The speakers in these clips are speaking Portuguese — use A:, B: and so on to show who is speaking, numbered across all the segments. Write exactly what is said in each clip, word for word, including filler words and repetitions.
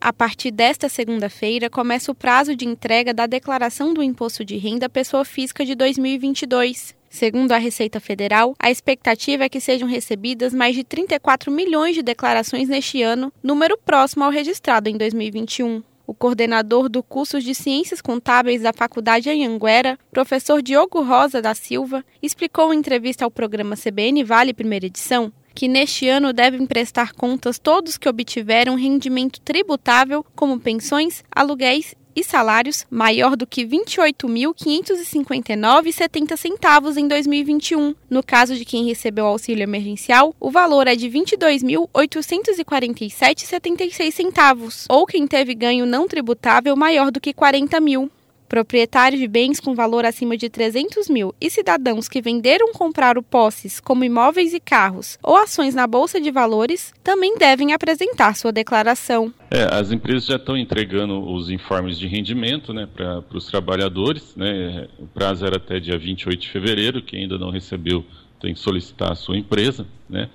A: A partir desta segunda-feira, começa o prazo de entrega da declaração do Imposto de Renda à Pessoa Física de dois mil e vinte e dois. Segundo a Receita Federal, a expectativa é que sejam recebidas mais de trinta e quatro milhões de declarações neste ano, número próximo ao registrado em dois mil e vinte e um. O coordenador do curso de Ciências Contábeis da Faculdade Anhanguera, professor Diogo Rosa da Silva, explicou em entrevista ao programa C B N Vale Primeira Edição que neste ano devem prestar contas todos que obtiveram rendimento tributável, como pensões, aluguéis e salários, maior do que vinte e oito mil quinhentos e cinquenta e nove reais e setenta centavos em dois mil e vinte e um. No caso de quem recebeu auxílio emergencial, o valor é de vinte e dois mil oitocentos e quarenta e sete reais e setenta e seis centavos, ou quem teve ganho não tributável maior do que quarenta mil. Proprietários de bens com valor acima de trezentos mil e cidadãos que venderam ou compraram posses, como imóveis e carros, ou ações na Bolsa de Valores, também devem apresentar sua declaração.
B: É, as empresas já estão entregando os informes de rendimento, né, para os trabalhadores, né. O prazo era até dia vinte e oito de fevereiro, quem ainda não recebeu tem que solicitar a sua empresa, né,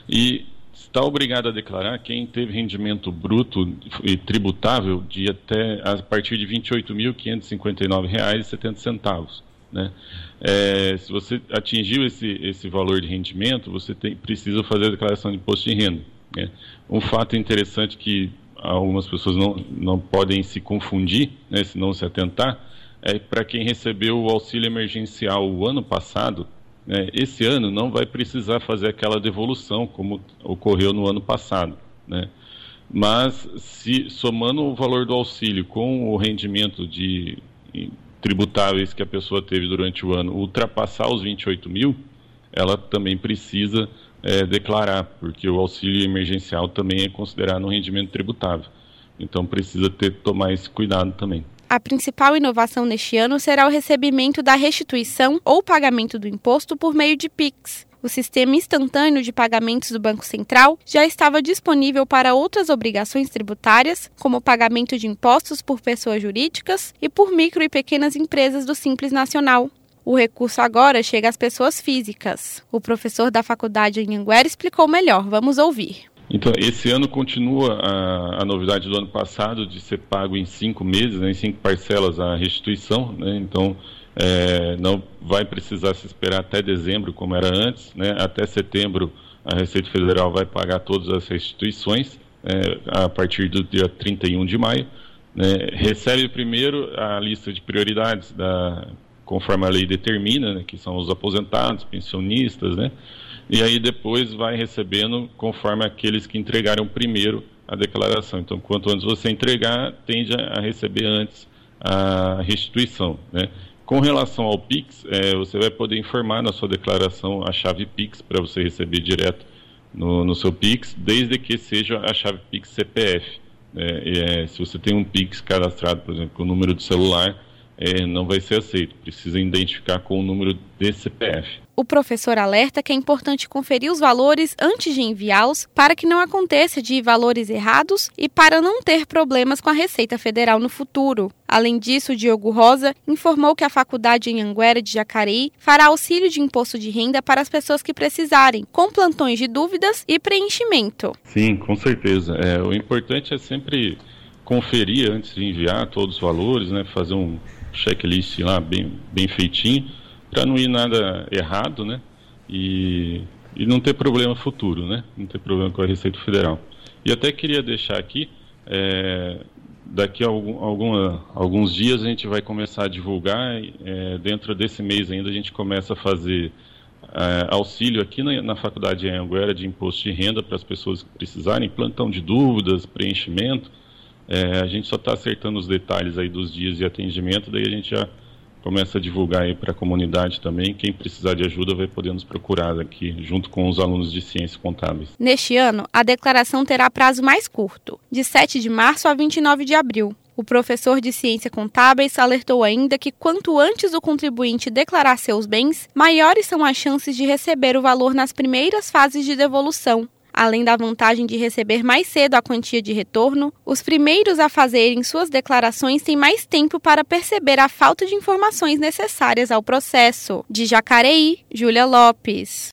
B: e está obrigado a declarar quem teve rendimento bruto e tributável de até a partir de vinte e oito mil quinhentos e cinquenta e nove reais e setenta centavos, né? É, se você atingiu esse, esse valor de rendimento, você tem, precisa fazer a declaração de imposto de renda, né? Um fato interessante que algumas pessoas não, não podem se confundir, né, se não se atentar, é para quem recebeu o auxílio emergencial o ano passado, né, esse ano não vai precisar fazer aquela devolução como ocorreu no ano passado, né? Mas se somando o valor do auxílio com o rendimento de tributáveis que a pessoa teve durante o ano ultrapassar os vinte e oito mil, ela também precisa é, declarar, porque o auxílio emergencial também é considerado um rendimento tributável. Então precisa ter tomar esse cuidado também.
A: A principal inovação neste ano será o recebimento da restituição ou pagamento do imposto por meio de Pix. O sistema instantâneo de pagamentos do Banco Central já estava disponível para outras obrigações tributárias, como o pagamento de impostos por pessoas jurídicas e por micro e pequenas empresas do Simples Nacional. O recurso agora chega às pessoas físicas. O professor da Faculdade Anhanguera explicou melhor. Vamos ouvir.
B: Então, esse ano continua a, a novidade do ano passado de ser pago em cinco meses, né, em cinco parcelas a restituição, né, então é, não vai precisar se esperar até dezembro, como era antes, né, até setembro a Receita Federal vai pagar todas as restituições, é, a partir do dia trinta e um de maio, né, recebe primeiro a lista de prioridades, da, conforme a lei determina, né, que são os aposentados, pensionistas, né, e aí depois vai recebendo conforme aqueles que entregaram primeiro a declaração. Então, quanto antes você entregar, tende a receber antes a restituição, né? Com relação ao Pix, é, você vai poder informar na sua declaração a chave Pix para você receber direto no, no seu Pix, desde que seja a chave Pix C P F. Né? E, é, se você tem um Pix cadastrado, por exemplo, com o número do celular, é, não vai ser aceito. Precisa identificar com o número de C P F.
A: O professor alerta que é importante conferir os valores antes de enviá-los para que não aconteça de valores errados e para não ter problemas com a Receita Federal no futuro. Além disso, Diogo Rosa informou que a Faculdade Anhanguera de Jacareí fará auxílio de imposto de renda para as pessoas que precisarem, com plantões de dúvidas e preenchimento.
B: Sim, com certeza. É, o importante é sempre conferir antes de enviar todos os valores, né, fazer um checklist lá bem, bem feitinho, para não ir nada errado, né, e, e não ter problema futuro, né, não ter problema com a Receita Federal. E até queria deixar aqui, é, daqui a algum, alguma, alguns dias a gente vai começar a divulgar, é, dentro desse mês ainda a gente começa a fazer é, auxílio aqui na, na Faculdade Anhanguera de Imposto de Renda para as pessoas que precisarem, plantão de dúvidas, preenchimento. É, a gente só está acertando os detalhes aí dos dias de atendimento, daí a gente já começa a divulgar aí para a comunidade também. Quem precisar de ajuda vai poder nos procurar aqui, junto com os alunos de Ciências Contábeis.
A: Neste ano, a declaração terá prazo mais curto, de sete de março a vinte e nove de abril. O professor de Ciências Contábeis alertou ainda que quanto antes o contribuinte declarar seus bens, maiores são as chances de receber o valor nas primeiras fases de devolução. Além da vantagem de receber mais cedo a quantia de retorno, os primeiros a fazerem suas declarações têm mais tempo para perceber a falta de informações necessárias ao processo. De Jacareí, Júlia Lopes.